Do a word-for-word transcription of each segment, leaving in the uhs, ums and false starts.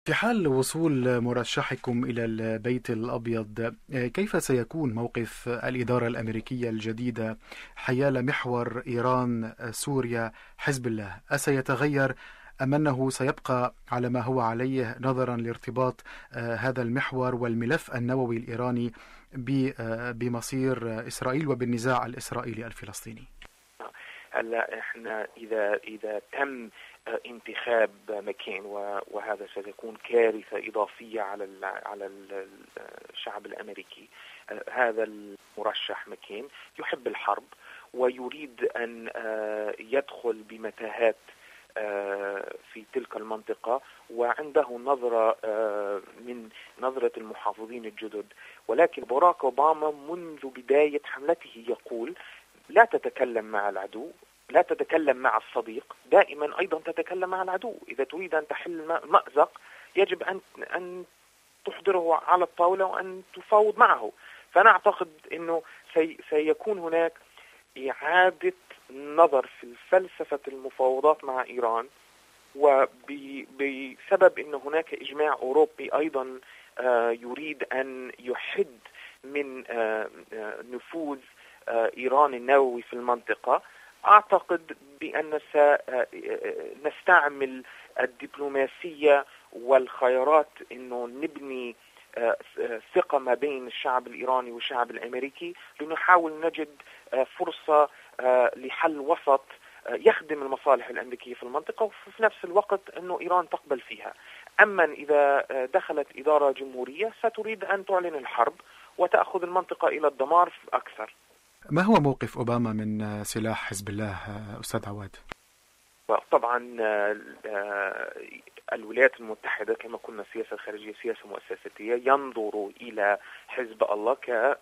في حال وصول مرشحكم إلى البيت الأبيض، كيف سيكون موقف الإدارة الأمريكية الجديدة حيال محور إيران سوريا حزب الله؟ أسيتغير أم أنه سيبقى على ما هو عليه نظرا لارتباط آه، هذا المحور والملف النووي الإيراني ب- آه، بمصير إسرائيل وبالنزاع الإسرائيلي الفلسطيني؟ هلا احنا اذا اذا تم آه، انتخاب مكين، و- وهذا ستكون كارثه اضافيه على ال على ال- الشعب الامريكي. آه، هذا المرشح مكين يحب الحرب ويريد ان آه، يدخل بمتاهات آه، في تلك المنطقة، وعنده نظرة آه، من نظرة المحافظين الجدد. ولكن باراك أوباما منذ بداية حملته يقول: لا تتكلم مع العدو، لا تتكلم مع الصديق، دائما أيضا تتكلم مع العدو. إذا تريد أن تحل مأزق يجب أن أن تحضره على الطاولة وأن تفاوض معه. فأنا أعتقد أنه سي سيكون هناك إعادة نظر في فلسفة المفاوضات مع إيران، وبسبب أن هناك إجماع أوروبي أيضا آه، يريد أن يحد من آه، آه، نفوذ آه، إيران النووي في المنطقة. أعتقد بأن سنستعمل الدبلوماسية والخيارات أنه نبني آه، ثقة ما بين الشعب الإيراني والشعب الأمريكي، لنحاول نجد آه، فرصة آه، لحل وسط آه، يخدم المصالح الأمريكية في المنطقة، وفي نفس الوقت أنه إيران تقبل فيها. أما إذا آه، دخلت إدارة جمهورية ستريد أن تعلن الحرب وتأخذ المنطقة إلى الدمار أكثر. ما هو موقف أوباما من سلاح حزب الله أستاذ عواد؟ طبعا آه، آه، الولايات المتحدة كما قلنا السياسة الخارجية سياسة مؤسساتية، ينظر إلى حزب الله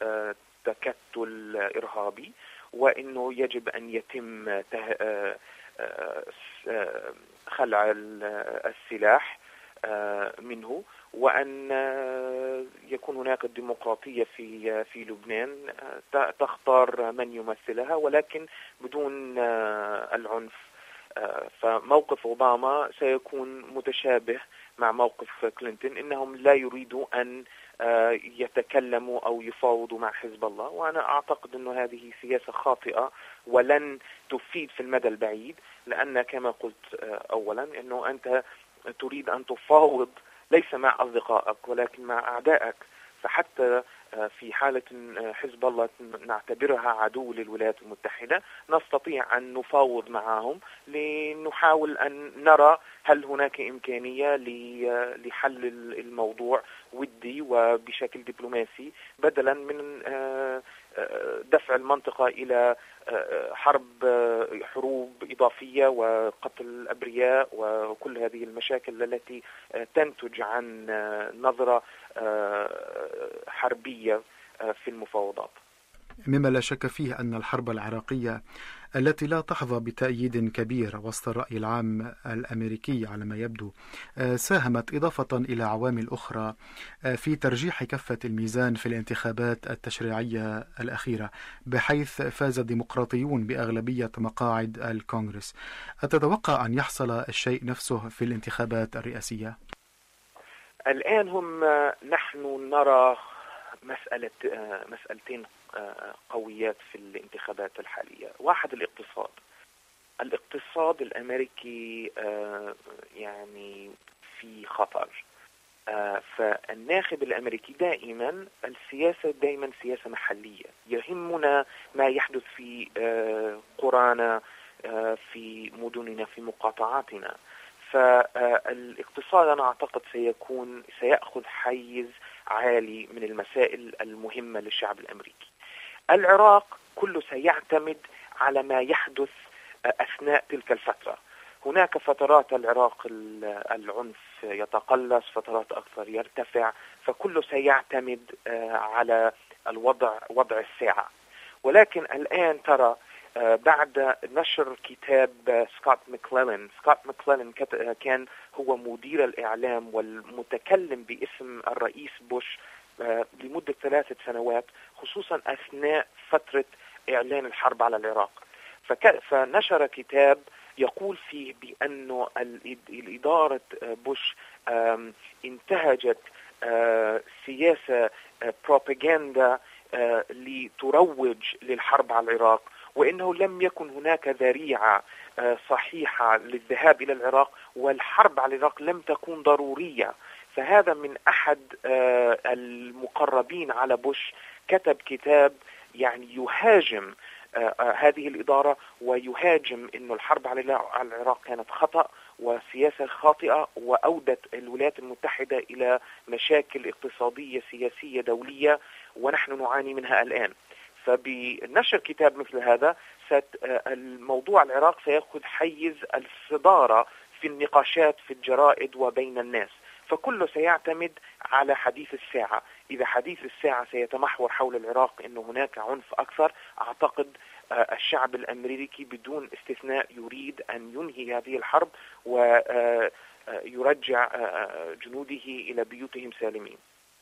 كتكتل إرهابي، وأنه يجب أن يتم ته- آه، آه، آه، خلع السلاح آه، منه، وأن آه، يكون هناك الديمقراطية في في لبنان، آه، تختار من يمثلها ولكن بدون آه، العنف. آه، فموقف أوباما سيكون متشابه مع موقف كلينتون، إنهم لا يريدوا أن آه، يتكلموا أو يفاوضوا مع حزب الله. وأنا أعتقد أن هذه سياسة خاطئة ولن تفيد في المدى البعيد، لأن كما قلت آه، أولا أنه أنت تريد أن تفاوض ليس مع أصدقائك ولكن مع أعدائك. فحتى في حالة حزب الله نعتبرها عدو للولايات المتحدة، نستطيع أن نفاوض معهم لنحاول أن نرى هل هناك إمكانية لحل الموضوع ودي وبشكل دبلوماسي، بدلا من دفع المنطقة إلى حرب حروب إضافية وقتل الأبرياء وكل هذه المشاكل التي تنتج عن نظرة حربية في المفاوضات. مما لا شك فيه أن الحرب العراقية التي لا تحظى بتأييد كبير وسط الرأي العام الأمريكي على ما يبدو ساهمت إضافة إلى عوامل أخرى في ترجيح كفة الميزان في الانتخابات التشريعية الأخيرة، بحيث فاز الديمقراطيون بأغلبية مقاعد الكونغرس. أتتوقع أن يحصل الشيء نفسه في الانتخابات الرئاسية؟ الآن هم نحن نرى مسألة مسألتين قويات في الانتخابات الحالية. واحد الاقتصاد. الاقتصاد الأمريكي يعني في خطر. فالناخب الأمريكي دائما السياسة دائما سياسة محلية، يهمنا ما يحدث في قرانا، في مدننا، في مقاطعاتنا. فالاقتصاد أنا أعتقد سيكون سيأخذ حيز عالي من المسائل المهمة للشعب الأمريكي. العراق كله سيعتمد على ما يحدث أثناء تلك الفترة. هناك فترات العراق العنف يتقلص، فترات أكثر يرتفع، فكله سيعتمد على الوضع وضع الساعة. ولكن الآن ترى بعد نشر كتاب سكوت ماكليلان، سكوت ماكليلان كان هو مدير الإعلام والمتكلم باسم الرئيس بوش لمدة ثلاثة سنوات، خصوصا أثناء فترة إعلان الحرب على العراق. فنشر كتاب يقول فيه بأنه الإدارة بوش انتهجت سياسة بروباغندا لتروج للحرب على العراق، وإنه لم يكن هناك ذريعة صحيحة للذهاب إلى العراق، والحرب على العراق لم تكن ضرورية. فهذا من أحد المقربين على بوش كتب كتاب يعني يهاجم هذه الإدارة، ويهاجم أنه الحرب على العراق كانت خطأ وسياسة خاطئة، وأودت الولايات المتحدة إلى مشاكل اقتصادية سياسية دولية ونحن نعاني منها الآن. فبنشر كتاب مثل هذا الموضوع العراق سيأخذ حيز الصدارة في النقاشات في الجرائد وبين الناس، فكله سيعتمد على حديث الساعة. إذا حديث الساعة سيتمحور حول العراق أنه هناك عنف أكثر، أعتقد الشعب الأمريكي بدون استثناء يريد أن ينهي هذه الحرب ويرجع جنوده إلى بيوتهم سالمين.